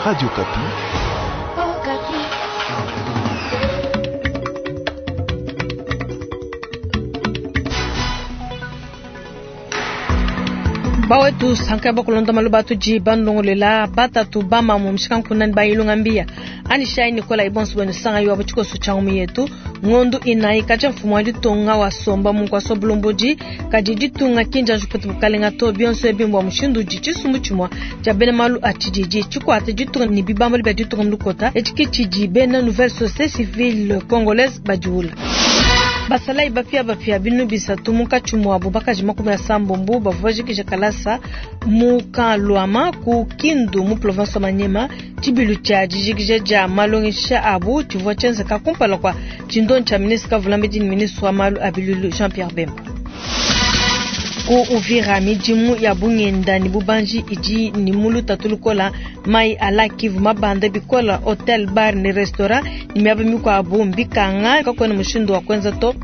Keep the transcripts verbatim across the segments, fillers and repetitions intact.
Radio Kapi. Oh, Kapi. Bawetu sanka bakulonda malubatu ji bandongolela batatu bama mu mshikankunani bayilungambia ani shai Nicola Ibonsu bwenu sanga yuwa bachiko suchangu yetu ngondu inai kacha mfumo wadi tonga wa somba mungwa soblomboji kajiji tunga kinja jupati bukalenga to bionso ebimbo wa mshindu jichi sumuchumwa jabene malu atijiji chukwa atijitunga ni bibamba liba jitunga mlukota echiki chiji bena nouvelle société civile congolaise bajula basalai bapia bapia binu bisatu muka chumwa bubaka jimakumi ya sambombu bavoji kijakalasa muka luama ku kindu mu province Manyema chibilu cha jijigije ja malongisha abu chivwa chenze kakumpala kwa chindon cha ministre Vulamedi ni ministre wa malu abilulu Jean-Pierre Bemba ku Uvira mijimu ya Bungenda ni bubanji iji ni mulu tatulukola mai ala Kivu mabande bikola hotel bar ni restaurant ni miabe miku abu mbikanga kako ni mushindu wa kwenza to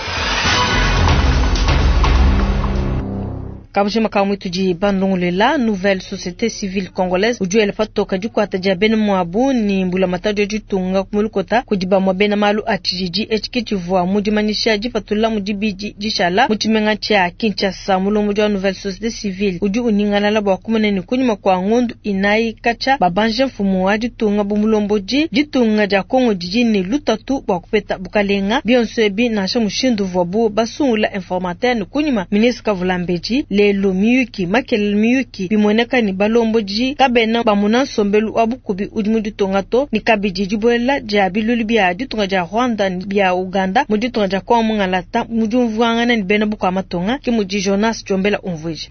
Kabushima kamwitu ji bandongolela nouvelle société civile congolaise ujuele fato kajuko atajabene mwabu ni mbula matajo jitunga kumulukota kujiba mwabena malu atijiji echikitivu mujimanisha jifatula mujibiji jishala muchimenga cha Kinshasa mulo mujwa nouvelle société civile uju uningana labo wakumene ni kunyuma kwa ngondu inai kacha babanje mfumu wa jitunga bumulomboji jitunga ja Kongo jijini lutatu wakupeta bukalenga bionso ebi na shamushindu vobu basungula informateur ni kunyuma ministre Vulambeji lelo miyuki makele miyuki bimoneka ni balomboji kabena bamuna sombelu abukubi udimudu tongato ni kabiji jibolela ja bilulu bia ditonga ja Rwanda bia Uganda muditonga ja kwa mungalata mujumvuangana ni bena buka matonga ki muji Jonas Chombela umvuji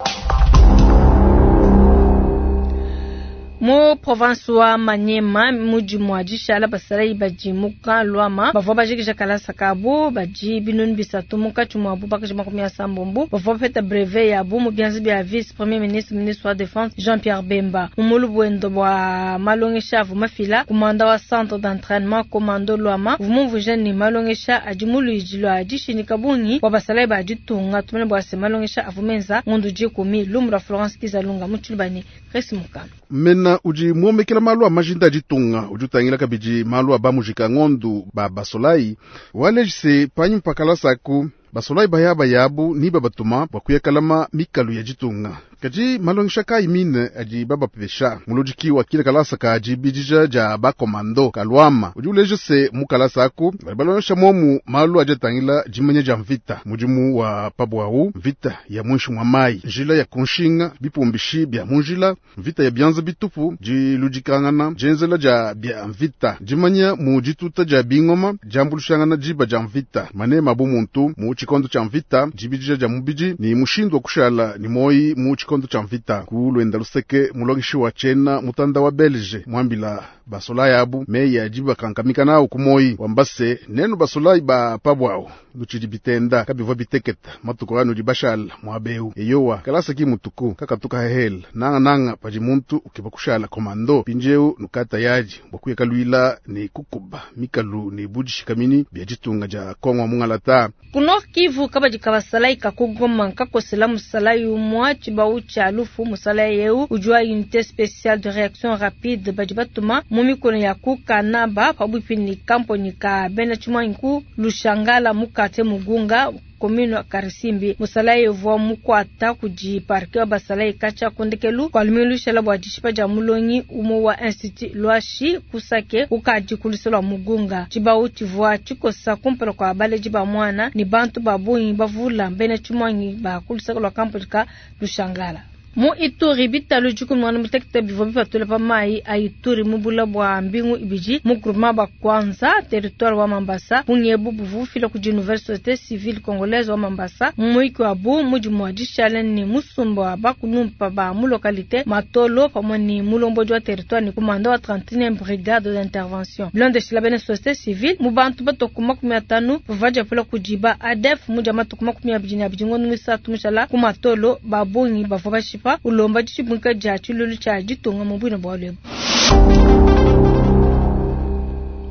Mo province wa Manyema muji mwaji shala basarai baji muka luama bavo baji kishakala sakabu baji binun bisatu muka chumwa abu baka jima kumia sambombu bavo feta brevet ya abu mubianzi bia vice premier ministre ministre wa défense Jean-Pierre Bemba umulu buendo wa malongesha vumafila kumanda wa centre d'entraînement commando luama vumumvuja ni malongesha ajimulu ijilo ajishi ni kabungi wa basarai baji tunga tumene bwa se malongesha avumenza ngundu jikumi lumra Florence Kizalunga muchulubani Resi Mukano mena uji muomekela malu amajinda jitunga ujutangila kabiji malu abamujika ngondu ba basolai walejise panyi mpakala saku basolai bayaba yabu ni babatuma bakuyakalama mikalu ya jitunga kaji malongisha kai mine aji baba pesha mulojikiwa kila kalasa kaji bijija ja ba komando kalwama ujuleje se mukalasa ku balonsha momu malu ajatangila jimanya ja mvita mujimu wa pabwahu vita ya mwishu mwa mai jila ya konshinga bipombishi bya munjila vita ya byanza bitupu jilujikangana jenzela ja bya mvita jimanya mujituta ja bingoma jambulushangana jiba ja mvita mane mabu muntu mu chikondo cha mvita jibijija ja mubiji ni mushindwa kushala ni moi mu kondo cha mvita kulwenda luseke mulongishi wa chena mutanda wa Belge mwambila basolai abu meya jiba kankamika nao kumoi wambase nenu basolai ba pabwao luchidi bitenda kabivo biteketa matuko anu jibashal mwabeu eyowa kalasa ki mutuku kakatuka hehel nanga nanga pajimuntu ukibakushala komando pinjeu nukata yaji wakuya kaluila ni kukuba mikalu ni buji shikamini biajitunga ja Kongo mungalata kuno Kivu kabaji kabasalai kakugoma kakosela musalai umwachi baucha alufu musalai yeu ujua unité spéciale de réaction rapide bajibatuma mumi kono ya kukanaba pabupini kampo nika bena chuma inku lushangala mukate mugunga komino Karisimbi musalai vwa mukwata kuji parke basalai kacha kondekelu kwa lumilu shala bwa jishipa jamulongi umo wa institut Lwashi kusake ukaji kulisolo mugunga chibau chivwa chikosa kumpelo kwa bale jiba mwana ni bantu babunyi bavula mbene chumanyi ba kulisolo kwa kampolika lushangala Mu Ituri bitalu juku mwana mutekte bivo bifatule pa mai a Ituri mubula bwa mbingu ibiji mu groupement ba kwanza territoire wa Mambasa bunyebu buvu fila kuji nouvelle société civile congolaise wa Mambasa muiko abu muji mwadishala ni musumba ba kunumpa ba mu localité matolo pa mwani mulombo jwa territoire ni commandant wa trente-et-unième brigade d'intervention blonde shila bene société civile mubantu batokuma kumiatanu vaja fila kujiba adef muja matokuma kumia bijini abijingo numisa tumushala kumatolo babunyi bavobashi pa ulomba chibuka jachu lulu cha jitunga mubwino bwalebo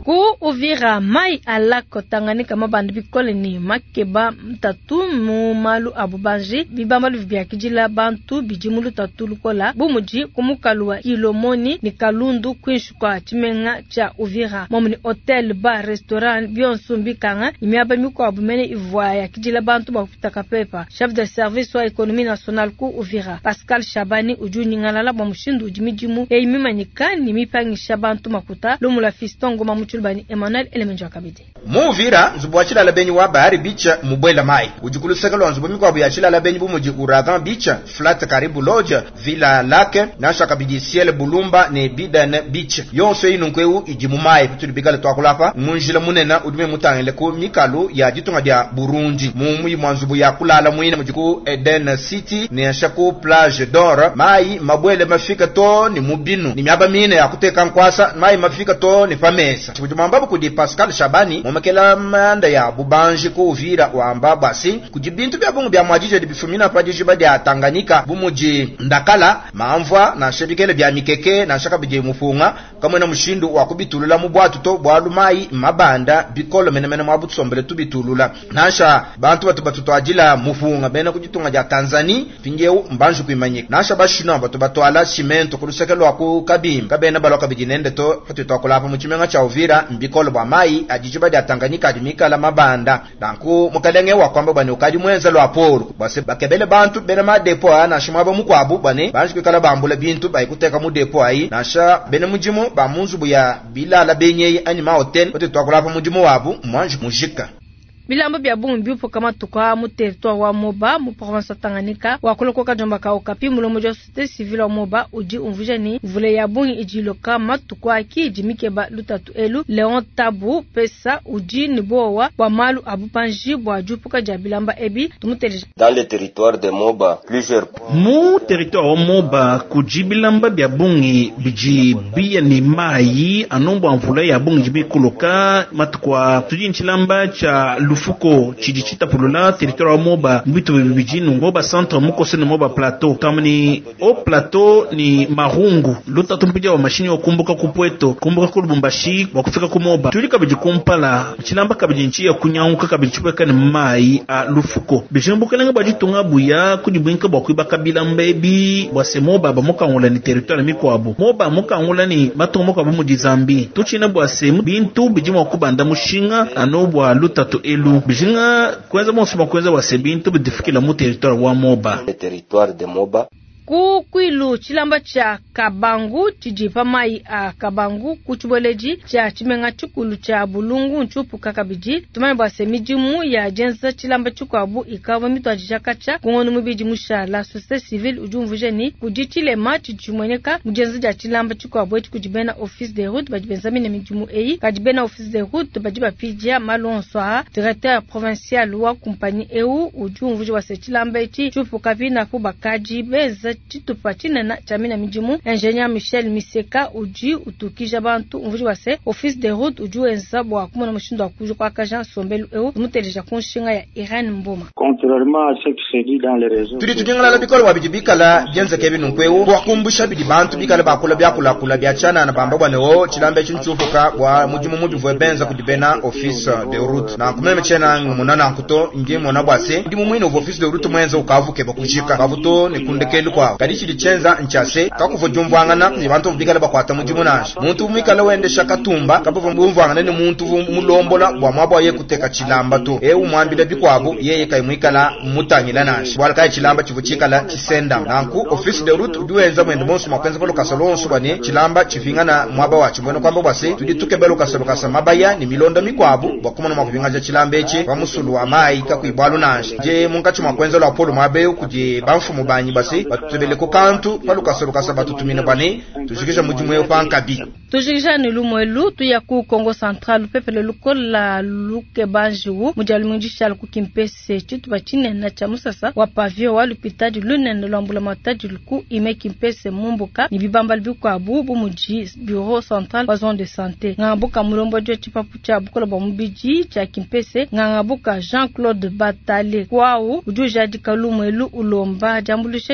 Ku Uvira mai alako Tanganyika mabandu bikole ni makeba mtatu mu malu abubanji bibamalu biakijila bantu bijimulu tatulu kola bumuji kumukalwa Ilomoni ni Kalundu kwinshukwa chimenga cha Uvira momni hotel bar restaurant bionsumbi kanga imiaba miko abumene ivoya kijila bantu bakutaka pepa chef de service wa économie nationale ku Uvira Pascal Shabani ujuni ngalala bamushindu ujimijimu e imimanyika ni mipangisha bantu makuta lomula fistongo mamuchulbani Emmanuel Elemenjo akabide mu Uvira nzubwachila labenyi wa bahari beach mubwela mai ujikulu sekalo nzubu miko abuyachila labenyi bumuji Uragan beach flat karibu lodge villa lake nasha kabidi ciel bulumba ne bidan beach yonso inunkweu ijimumai pitulibikale twakulapa munjila munena udume mutangele ko mikalu ya jitunga dia Burundi mumu mwanzubu ya kulala muina mujiku Eden City ne shako plage d'or mai mabwele mafika to ni mubinu ni myaba mine ya kuteka nkwasa mai mafika to ni famesa chibujumambabu kudi Pascal Shabani mumakela manda ya bubanji ko Uvira wamba basi kujibintu bya bungu bya mwajije bifumina pradiji badi ya Tanganyika bumuji ndakala maamvwa na shebikele bya mikeke na shaka bije mufunga kamwe na mushindu wa kubitulula mu bwatu to bwalumai mabanda bikolo menemene mwabutusombele tubitulula nasha bantu batu batu twajila mufunga bena kujitunga ja Tanzania pinjeu mbanju kuimanyika nasha bashino batu batwala cimento kurusekelo aku kabim kabena baloka bijinende to fatu twakulapa mu chimenga cha Uvira mbikolo bwa mai ajijiba ja Tanganyika adimika la mabanda danku mukalenge wa kwamba bani ukaji mwenza lo apolo base bakebele bantu bena ma depo ana shimaba mukwabu bani banju kwikala bambula bintu bayikuteka mu depo ayi nasha bene mujimo ba munzubu ya bilala benye anima hotel fatu twakulapa mujimo wabu mwanju mujika bilambo bya bungu biupo kama tukwa mu territoire wa Moba mu province Tanganyika wakoloko kajomba ka okapi mulomo jo société civile wa Moba uji umvujani vule ya bungu ijilo kama tukwa ki jimikeba lutatu elu Leon Tabu pesa uji nibowa wa malu abupanji bwa jupuka jabilamba ebi tumutelije dans le territoire de Moba plusieurs mu territoire wa Moba kujibilamba bya bungu biji biya ni mai anombo amvula ya bungu jibikoloka matukwa tujinchilamba cha Lufuko chidichita pulula territoire Moba mbitu bibijinu ngoba centre mukose no Moba plateau tamni o plateau ni marungu luta tumpija wa mashini okumbuka kupweto kumbuka ku Lubumbashi wakufika ku Moba tulika bijikumpala chilamba kabijinchi ya kunyanguka kabichupeka ni mai a Lufuko bijimbuka nanga bajitunga buya kudibwinka bakwiba kabila mbebi bwase Moba bamoka ngola ni territoire mikwabo Moba moka ngola ni matongo mu Zambi tuchina bwase bintu bijima kubanda mushinga anobwa luta to elu bijinga kwenza mosuma kwenza wasebintu bidifikila mu territoire wa Moba le territoire de Moba ku kwilu chilamba cha Kabangu chijipa mai a Kabangu kuchuboleji cha chimenga chukulu cha Bulungu nchupu kakabiji tumane bwase mijimu ya jenza chilamba chukwabu ikawa mitu ajishakacha kungonu mubiji musha la société civile ujumvujeni kujichile machi chumwenyeka mujenza ja chilamba chukwabu echi kujibena office de route bajibenzami na mijimu eyi kajibena office de route bajiba pijia malonswa directeur provincial wa kumpani eu ujumvuji wase chilamba echi chupu kabina kubakaji beza chitupa chinena chamina mijimu ingénieur Michel Miseka uji utukija bantu umvuji wase office de route uju ensabu akumona mushindo akuju kwa kajan sombelu eu muteleja kunshinga ya Irene Mboma contrairement à ce qui se dit dans les réseaux tuli tujingala la bikolo wabijibika la jenza kevin nkweu wakumbusha bidi bantu bikala bakula byakula kula byachana na bamba bwane o chilambe chinchufuka wa mujimu mubi vwebenza kudibena office de route na kumeme chena munana nkuto nge mona bwase ndi mumwino office de route mwenza ukavuke bakushika bavuto ni kundekelu kwa kadichi lichenza nchase kakuvo jumvangana ni bantu bikala bakwata mujimu nashi muntu umikala wende shakatumba kapo mvumvangana ni muntu mulombola bwa mwabwa ye kuteka chilamba to e umwambile bikwabo yeye kaimwikala mutanyila nashi bwala kai chilamba chivuchikala chisenda nanku office de route duenza mwende bonsu makwenza polo kasalonsu bane chilamba chivingana mwaba wachi mweno kwamba bwase tudituke belo kasalo kasa mabaya ni milonda mikwabo bakumana mwakuvingaja chilamba eche bamusulu wa mai kakuibwalu nashi je munkachi makwenza lo apolo mwabeyo kuje banfu mubanyi base batutebele ko kantu palu kasalo kasa batutumina bane tujikisha mujimu yo pankabi tujikisha ni lumwelu tuya ku Kongo Central pepele lukola luke banju mujalu munjisha lukimpese chitu bachine na chamusasa wa pavio wa lupitaji lunene lwambula mataji luku ime kimpese mumbuka ni bibamba libiku abubu muji bureau central wa zone de santé ngambuka mulombo jo chipapu cha bukola ba mubiji cha kimpese ngambuka Jean-Claude Batale kwao ujuja dikalumwelu ulomba jambulishe jaluka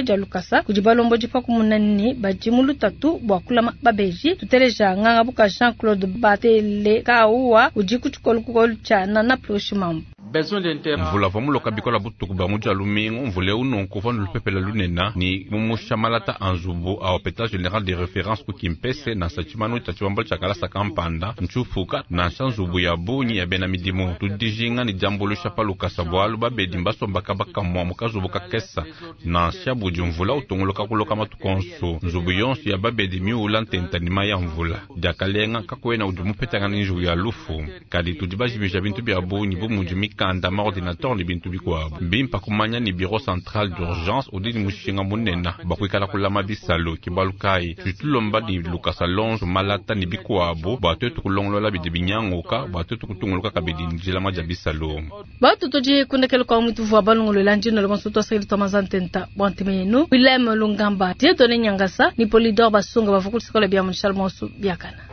nyangasa kujibalombo jipa kumunani bajimulu tatu bwakula babeji tuteleja nganga buka Jean-Claude Batele kawa ujiku chukolu kukolu chana na ploshimambo. Mvula vamuloka bikola butuku ba muja lumingo mvule uno kuvanu lupepela lunena ni mumusha malata anzubu a hôpital général de référence ku kimpese na sachimano tachibambol chakala sa kampanda nchufuka na shanzubu ya bunyi ya bena midimo tudijinga ni jambolo shapaluka sabwalu babedi mbaso mbakabaka mwa mukazubu kakesa na shabuji mvula utongoloka kuloka matukonso nzubu yonsu ya babedi miula ntenta ni maya mvula jakalenga kakwena udumu petanga ninju ya lufu kadi tudibajibisha bintu bya bunyi bumujimi kanda ma ordinateur ni bintu bikwabo bimpa kumanya ni bureau central d'urgence odini mushinga munena bakwikala kulama bisalo kibalukai tutulomba di lukasa longe malata ni bikwabo batetu kulonglola bidibinyangoka batetu kutunguluka kabidi njila maja bisalo batu toje kundekelo kwa mtu vwa balungolo lanjino le bonsoto seli tomazantenta bontemenu Willem Lungamba tieto ne nyangasa ni polidor basunga bafukulisikola bya munshal monsu byakana